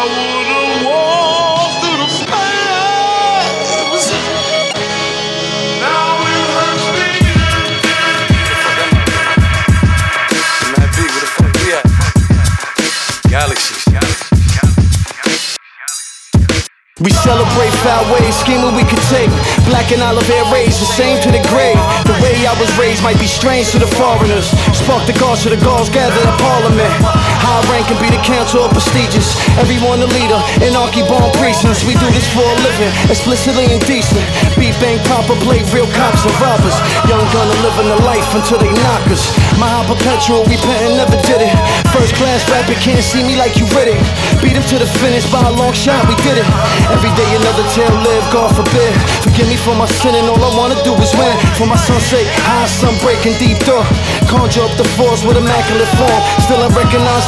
would've walked through the flames. Now it hurts me. Man, B, where the fuck we at? Galaxies. We celebrate foul ways, scheming we could take. Black and olive hair raised, the same to the grave. The way I was raised might be strange to the foreigners. Spark the guards to the Gauls gathered at Parliament. High rank and be the council of prestigious. Everyone a leader, anarchy born precincts. We do this for a living, explicitly indecent. Beat bang proper, play real cops and robbers. Young gunner living the life until they knock us. My high perpetual, repenting never did it. First class rapper, can't see me like you read it. Beat him to the finish by a long shot, we did it. Every day another tale live, God forbid. Forgive me for my sin and all I wanna do is win. For my son's sake, high sun breaking deep thought. Conjure up the force with immaculate form. Still I recognize